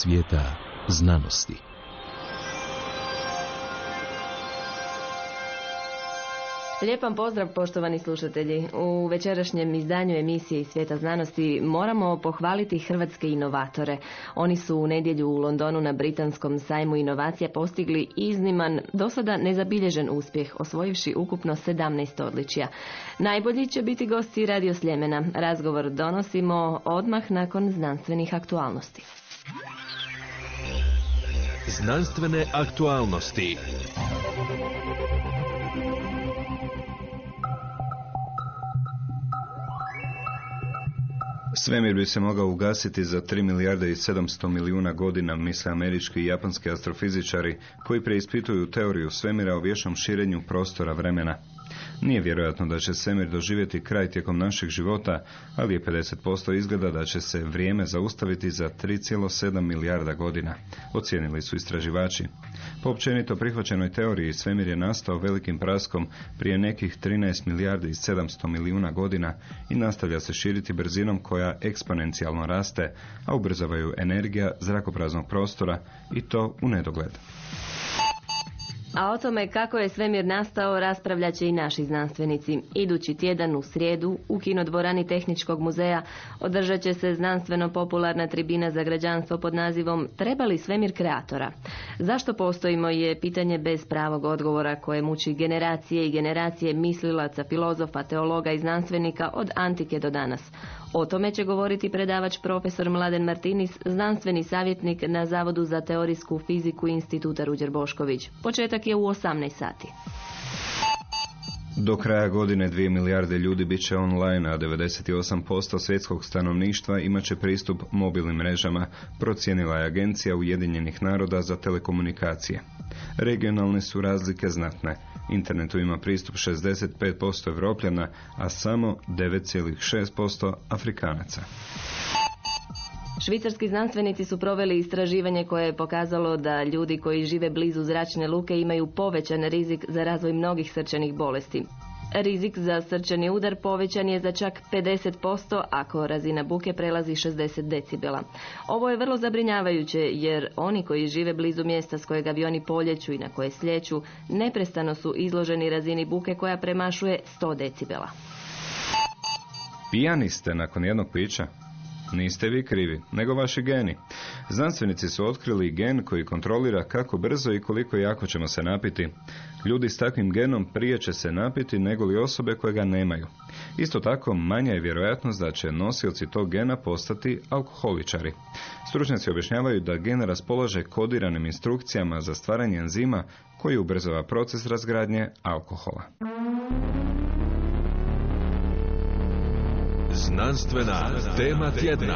svijeta znanosti. Lijep vam pozdrav, poštovani slušatelji. U večerašnjem izdanju emisije iz svijeta znanosti moramo pohvaliti hrvatske inovatore. Oni su u nedjelju u Londonu na britanskom sajmu inovacija postigli izniman, do sada nezabilježen uspjeh, osvojivši ukupno 17 odličja. Najbolji će biti gosti Radio Sljemena. Razgovor donosimo odmah nakon znanstvenih aktualnosti. Znanstvene aktualnosti. Svemir bi se mogao ugasiti za 3 milijarde i 700 milijuna godina, misle američki i japanski astrofizičari koji preispituju teoriju svemira o vječnom širenju prostora vremena. Nije vjerojatno da će svemir doživjeti kraj tijekom našeg života, ali je 50% izgleda da će se vrijeme zaustaviti za 3,7 milijarda godina, ocijenili su istraživači. Po općenito prihvaćenoj teoriji svemir je nastao velikim praskom prije nekih 13 milijardi i 700 milijuna godina i nastavlja se širiti brzinom koja eksponencijalno raste, a ubrzavaju energija zrakopraznog prostora i to u nedogled. A o tome kako je svemir nastao raspravljat će i naši znanstvenici. Idući tjedan u srijedu u kinodvorani Tehničkog muzeja održat će se znanstveno-popularna tribina za građanstvo pod nazivom Treba li svemir kreatora? Zašto postojimo je pitanje bez pravog odgovora koje muči generacije i generacije mislilaca, filozofa, teologa i znanstvenika od antike do danas. O tome će govoriti predavač profesor Mladen Martinis, znanstveni savjetnik na Zavodu za teorijsku fiziku Instituta Ruđer Bošković. Početak je u 18 sati. Do kraja godine 2 milijarde ljudi bit će online, a 98% svjetskog stanovništva imat će pristup mobilnim mrežama, procijenila je Agencija Ujedinjenih naroda za telekomunikacije. Regionalne su razlike znatne. Internetu ima pristup 65% Evropljana, a samo 9,6% Afrikanaca. Švicarski znanstvenici su proveli istraživanje koje je pokazalo da ljudi koji žive blizu zračne luke imaju povećan rizik za razvoj mnogih srčanih bolesti. Rizik za srčani udar povećan je za čak 50% ako razina buke prelazi 60 decibela. Ovo je vrlo zabrinjavajuće jer oni koji žive blizu mjesta s kojeg avioni poljeću i na koje sljeću neprestano su izloženi razini buke koja premašuje 100 decibela. Pijani ste nakon jednog pića? Niste vi krivi, nego vaši geni. Znanstvenici su otkrili gen koji kontrolira kako brzo i koliko jako ćemo se napiti. Ljudi s takvim genom prije će se napiti nego li osobe koje ga nemaju. Isto tako, manja je vjerojatnost da će nosioci tog gena postati alkoholičari. Stručnjaci objašnjavaju da gen raspolaže kodiranim instrukcijama za stvaranje enzima koji ubrzava proces razgradnje alkohola. Znanstvena tema tjedna.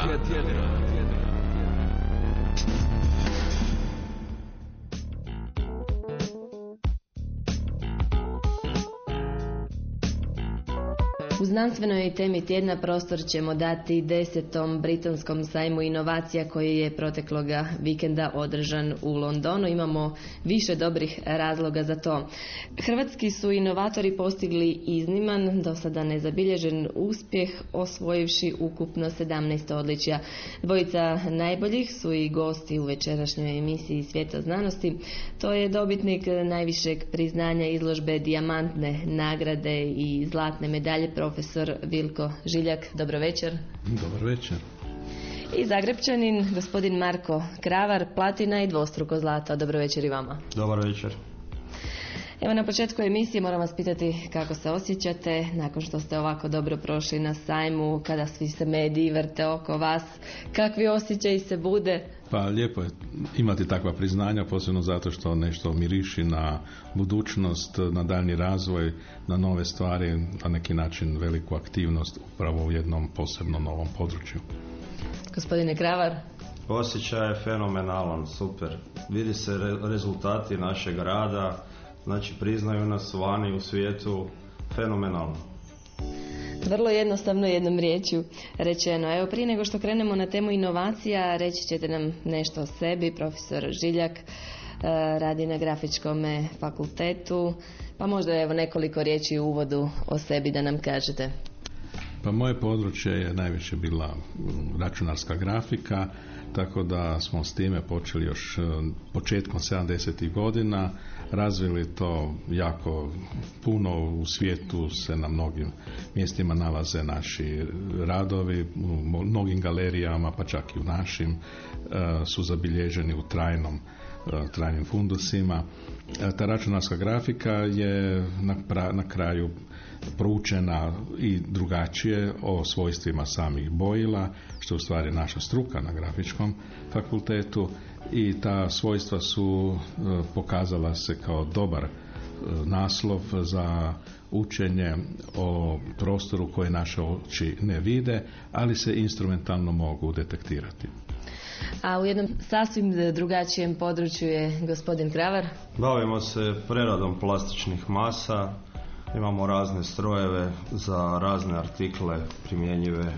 U znanstvenoj temi tjedna prostor ćemo dati 10. britanskom sajmu inovacija koji je protekloga vikenda održan u Londonu. Imamo više dobrih razloga za to. Hrvatski su inovatori postigli izniman, do sada nezabilježen uspjeh, osvojivši ukupno 17 odličja. Dvojica najboljih su i gosti u večerašnjoj emisiji Svijeta znanosti. To je dobitnik najvišeg priznanja izložbe dijamantne nagrade i zlatne medalje profesor Vilko Žiljak. Dobro večer. Dobar večer. I Zagrepčanin, gospodin Marko Kravar, platina i dvostruko zlata. Dobro večer i vama. Dobar večer. Evo, na početku emisije moram vas pitati kako se osjećate nakon što ste ovako dobro prošli na sajmu, kada svi se mediji vrte oko vas, kakvi osjećaji se bude? Pa lijepo je imati takva priznanja, posebno zato što nešto miriši na budućnost, na daljnji razvoj, na nove stvari, na neki način veliku aktivnost upravo u jednom posebno novom području. Gospodine Kravar? Osjećaj je fenomenalan, super. Vidi se rezultati našeg rada, znači priznaju nas vani u svijetu, fenomenalno. Vrlo jednostavno jednom riječju rečeno. Evo, prije nego što krenemo na temu inovacija, reći ćete nam nešto o sebi. Profesor Žiljak radi na Grafičkom fakultetu, pa možda evo nekoliko riječi u uvodu o sebi da nam kažete. Pa moje područje je najviše bila računarska grafika, tako da smo s time počeli još početkom 70. godina, razvili to jako puno, u svijetu se na mnogim mjestima nalaze naši radovi, u mnogim galerijama, pa čak i u našim, su zabilježeni u trajnim fundusima. Ta računarska grafika je na kraju proučena i drugačije o svojstvima samih bojila, što je u stvari naša struka na grafičkom fakultetu, i ta svojstva su pokazala se kao dobar naslov za učenje o prostoru koje naše oči ne vide, ali se instrumentalno mogu detektirati. A u jednom sasvim drugačijem području je gospodin Kravar. Bavimo se preradom plastičnih masa, imamo razne strojeve za razne artikle primjenjive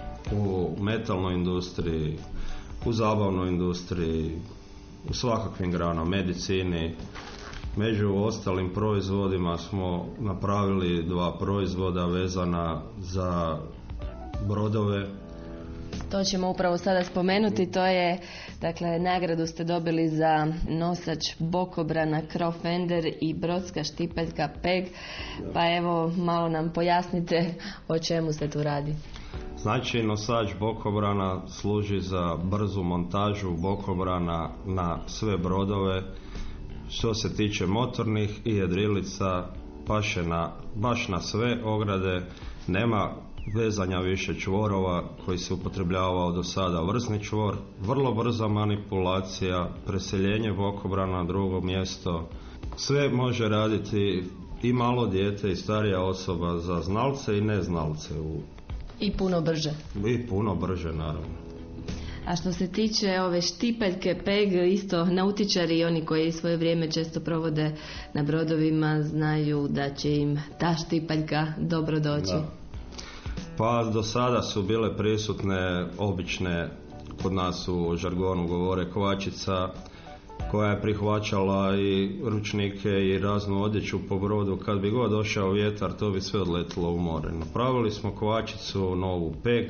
u metalnoj industriji, u zabavnoj industriji, u svakakvim granama, medicini. Među ostalim proizvodima smo napravili 2 proizvoda vezana za brodove. To ćemo upravo sada spomenuti, to je, dakle, nagradu ste dobili za nosač bokobrana Crofender i brodska štipeljka Peg, pa evo malo nam pojasnite o čemu se tu radi. Znači, nosač bokobrana služi za brzu montažu bokobrana na sve brodove. Što se tiče motornih i jedrilica, paše baš na sve ograde, nema vezanja više čvorova koji se upotrebljavao do sada vrsni čvor, vrlo brza manipulacija, preseljenje bokobrana na drugo mjesto. Sve može raditi i malo dijete i starija osoba, za znalce i neznalce. I puno brže. I puno brže, naravno. A što se tiče ove štipeljke Peg, isto nautičari i oni koji svoje vrijeme često provode na brodovima znaju da će im ta štipeljka dobro doći. Da. Pa do sada su bile prisutne obične, kod nas u žargonu govore, kvačica, koja je prihvaćala i ručnike i raznu odjeću po brodu. Kad bi god došao vjetar, to bi sve odletilo u more. Napravili smo kvačicu novu Peg,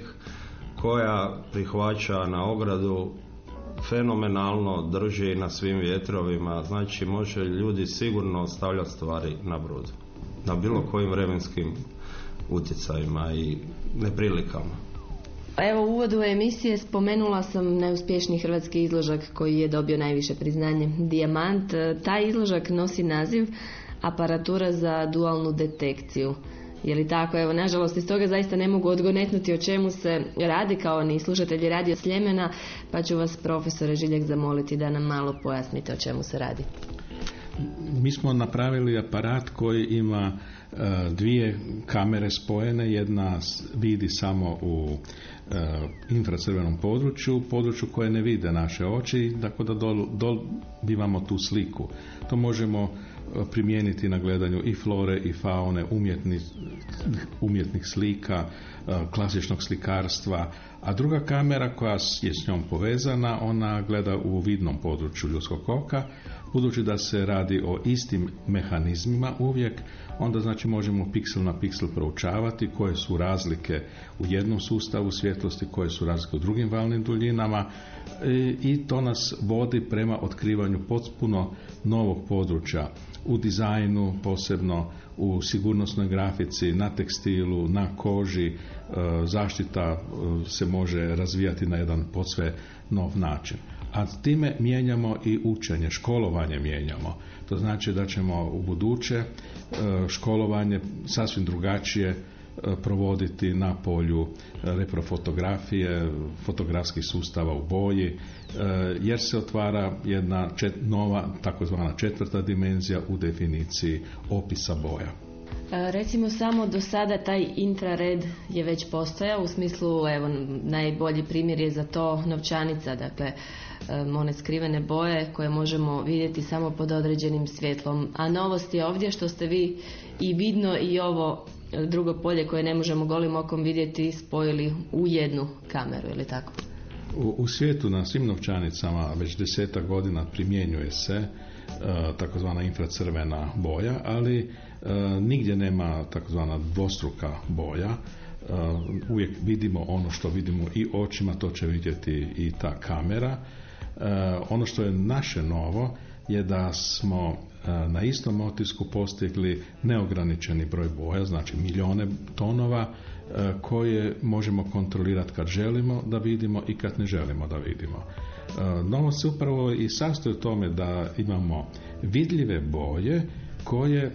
koja prihvaća na ogradu, fenomenalno drži na svim vjetrovima, znači može ljudi sigurno ostavljati stvari na brodu, na bilo kojim vremenskim utjecajima i neprilikama. Evo, u uvodu emisije spomenula sam neuspješni hrvatski izložak koji je dobio najviše priznanje, Dijamant. Taj izložak nosi naziv aparatura za dualnu detekciju. Je li tako? Evo, nažalost, iz toga zaista ne mogu odgonetnuti o čemu se radi, kao ni slušatelji Radio Sljemena, pa ću vas, profesore Žiljak, zamoliti da nam malo pojasnite o čemu se radi. Mi smo napravili aparat koji ima 2 kamere spojene, jedna vidi samo u infracrvenom području koje ne vide naše oči, tako da dobivamo tu sliku. To možemo primijeniti na gledanju i flore i faune, umjetnih slika, klasičnog slikarstva, a druga kamera koja je s njom povezana, ona gleda u vidnom području ljudskog oka. Budući da se radi o istim mehanizmima uvijek, onda znači možemo piksel na piksel proučavati koje su razlike u jednom sustavu svjetlosti, koje su razlike u drugim valnim duljinama, i to nas vodi prema otkrivanju potpuno novog područja u dizajnu, posebno u sigurnosnoj grafici, na tekstilu, na koži. Zaštita se može razvijati na jedan posve nov način. A time mijenjamo i učenje, školovanje mijenjamo. To znači da ćemo u buduće školovanje sasvim drugačije provoditi na polju reprofotografije, fotografskih sustava u boji, jer se otvara jedna nova, takozvana 4. dimenzija u definiciji opisa boja. Recimo, samo do sada taj infrared je već postojao, u smislu, evo, najbolji primjer je za to novčanica, dakle one skrivene boje koje možemo vidjeti samo pod određenim svjetlom. A novost je ovdje što ste vi i vidno i ovo drugo polje koje ne možemo golim okom vidjeti spojili u jednu kameru, ili tako? U svijetu na svim novčanicama već 10 godina primjenjuje se takozvana infracrvena boja, ali nigdje nema takozvana dvostruka boja. uvijek vidimo ono što vidimo i očima, to će vidjeti i ta kamera. Ono što je naše novo je da smo na istom otisku postigli neograničeni broj boja, znači milijone tonova koje možemo kontrolirati kad želimo da vidimo i kad ne želimo da vidimo. Novost se upravo i sastoji u tome da imamo vidljive boje koje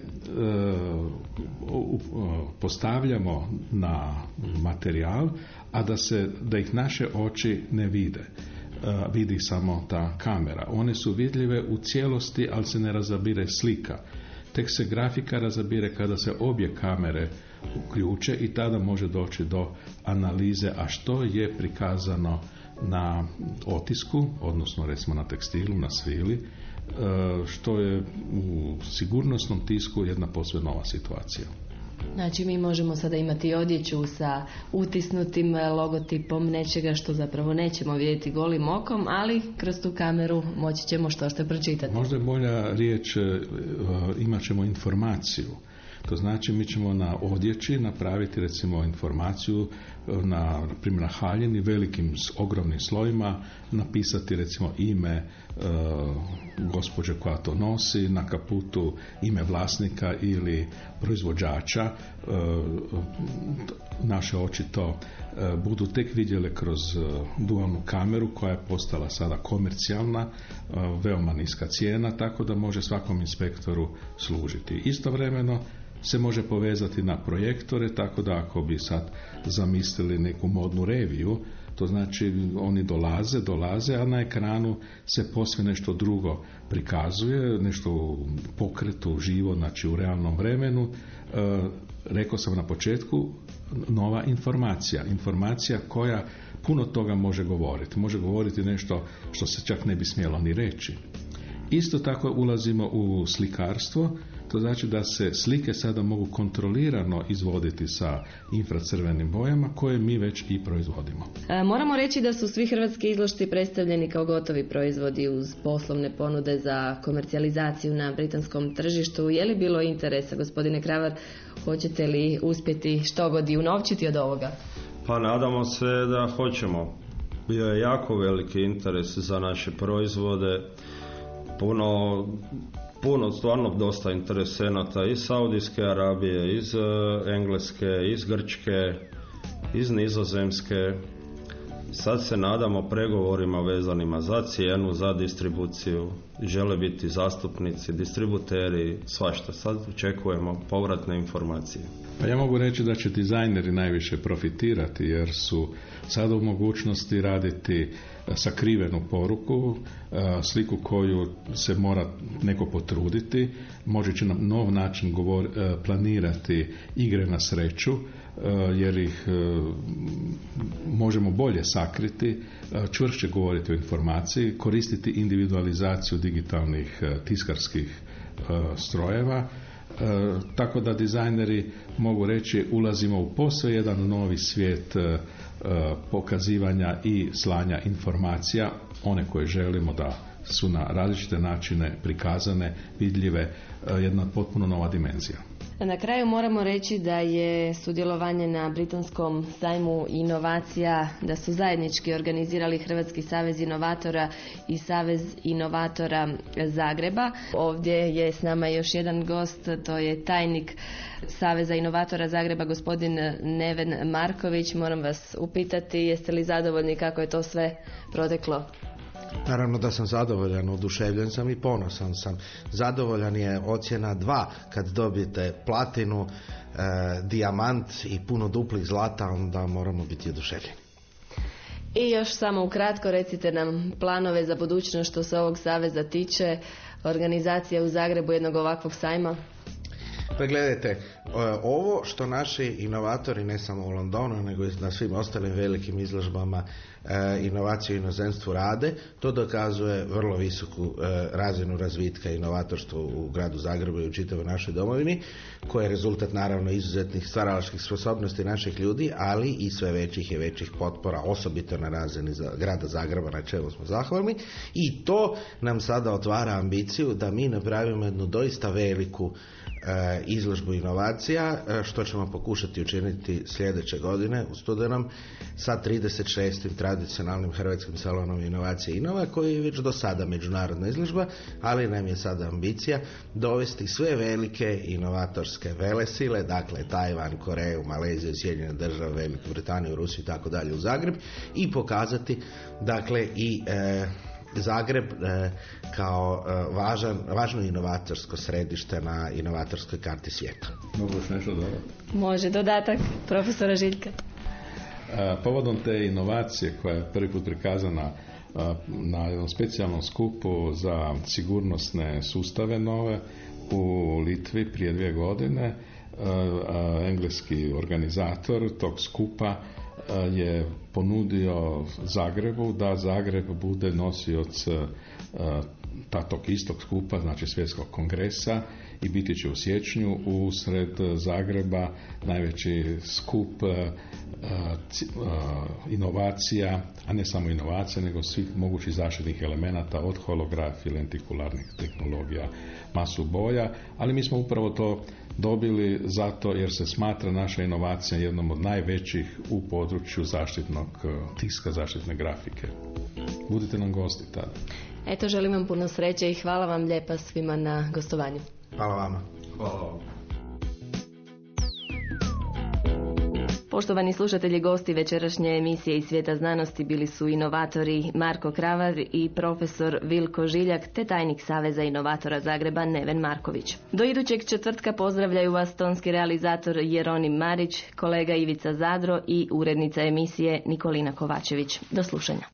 postavljamo na materijal, a da ih naše oči ne vide. Vidi samo ta kamera. One su vidljive u cijelosti, ali se ne razabire slika. Tek se grafika razabire kada se obje kamere uključe i tada može doći do analize, a što je prikazano na otisku, odnosno recimo na tekstilu, na svili, što je u sigurnosnom tisku jedna posve nova situacija. Znači mi možemo sada imati odjeću sa utisnutim logotipom nečega što zapravo nećemo vidjeti golim okom, ali kroz tu kameru moći ćemo što pročitati. Možda je bolja riječ, imat ćemo informaciju. To znači mi ćemo na odjeći napraviti recimo informaciju na primjer na haljini velikim ogromnim slojima, napisati recimo ime gospođe koja to nosi, na kaputu ime vlasnika ili proizvođača. Naše oči to budu tek vidjele kroz dualnu kameru koja je postala sada komercijalna, veoma niska cijena, tako da može svakom inspektoru služiti. Istovremeno se može povezati na projektore, tako da ako bi sad zamislili neku modnu reviju, to znači oni dolaze, a na ekranu se posve nešto drugo prikazuje, nešto u pokretu, živo, znači u realnom vremenu. Rekao sam na početku, nova informacija koja puno toga može govoriti. Može govoriti nešto što se čak ne bi smjelo ni reći. Isto tako ulazimo u slikarstvo, to znači da se slike sada mogu kontrolirano izvoditi sa infracrvenim bojama koje mi već i proizvodimo. Moramo reći da su svi hrvatski izložci predstavljeni kao gotovi proizvodi uz poslovne ponude za komercijalizaciju na britanskom tržištu. Je li bilo interesa, gospodine Kravar, hoćete li uspjeti što god i unovčiti od ovoga? Pa nadamo se da hoćemo. Bio je jako veliki interes za naše proizvode. Puno, stvarno dosta interesenata iz Saudijske Arabije, iz Engleske, iz Grčke, iz Nizozemske. Sad se nadamo pregovorima vezanima za cijenu, za distribuciju. Žele biti zastupnici, distributeri, svašta. Sad očekujemo povratne informacije. Pa ja mogu reći da će dizajneri najviše profitirati jer su sada u mogućnosti raditi sakrivenu poruku, sliku koju se mora neko potruditi, može će na nov način planirati igre na sreću, jer ih možemo bolje sakriti, čvršće govoriti o informaciji, koristiti individualizaciju digitalnih tiskarskih strojeva, tako da dizajneri mogu reći ulazimo u posve jedan novi svijet pokazivanja i slanja informacija, one koje želimo da su na različite načine prikazane, vidljive, jedna potpuno nova dimenzija. Na kraju moramo reći da je sudjelovanje na Britanskom sajmu inovacija, da su zajednički organizirali Hrvatski savez inovatora i Savez inovatora Zagreba. Ovdje je s nama još jedan gost, to je tajnik Saveza inovatora Zagreba, gospodin Neven Marković. Moram vas upitati, jeste li zadovoljni kako je to sve proteklo? Naravno da sam zadovoljan, oduševljen sam i ponosan sam. Zadovoljan je ocjena 2 kad dobijete platinu, dijamant i puno duplih zlata, onda moramo biti oduševljeni. I još samo ukratko recite nam planove za budućnost što se ovog saveza tiče, organizacija u Zagrebu jednog ovakvog sajma. Pa gledajte, ovo što naši inovatori ne samo u Londonu nego i na svim ostalim velikim izložbama inovacije u inozemstvu rade. To dokazuje vrlo visoku razinu razvitka i inovatorstva u gradu Zagrebu i u čitavoj našoj domovini, koje je rezultat naravno izuzetnih stvaralačkih sposobnosti naših ljudi, ali i sve većih i većih potpora, osobito na razini grada Zagreba, na čemu smo zahvalni. I to nam sada otvara ambiciju da mi napravimo jednu doista veliku izložbu inovacija, što ćemo pokušati učiniti sljedeće godine u studenom sa 36. tradicionalnim hrvatskim salonom inovacije Inova, koji je već do sada međunarodna izložba, ali nam je sada ambicija dovesti sve velike inovatorske velesile, dakle Tajvan, Koreju, Maleziju, Sjedinjene Države, Veliku Britaniju, Rusiju i tako dalje u Zagreb i pokazati dakle i Zagreb kao važno inovatorsko središte na inovatorskoj karti svijeta. Mogu još nešto dodati? Može dodatak profesora Žiljka. Povodom te inovacije koja je prvi put prikazana na jednom specijalnom skupu za sigurnosne sustave nove u Litvi prije 2 godine, engleski organizator tog skupa je ponudio Zagrebu da Zagreb bude nosioc tog istog skupa, znači svjetskog kongresa, i biti će u siječnju usred Zagreba najveći skup inovacija, a ne samo inovacija, nego svih mogućih zaštitnih elemenata, od holografije, lentikularnih tehnologija, masu boja, ali mi smo upravo to dobili zato jer se smatra naša inovacija jednom od najvećih u području zaštitnog tiska, zaštitne grafike. Budite nam gosti tada. Eto, želim vam puno sreće i hvala vam lijepa svima na gostovanju. Hvala vama. Hvala vam. Poštovani slušatelji, gosti večerašnje emisije iz svijeta znanosti bili su inovatori Marko Kravar i profesor Vilko Žiljak, te tajnik Saveza inovatora Zagreba Neven Marković. Do idućeg četvrtka pozdravljaju vas tonski realizator Jeronim Marić, kolega Ivica Zadro i urednica emisije Nikolina Kovačević. Do slušanja.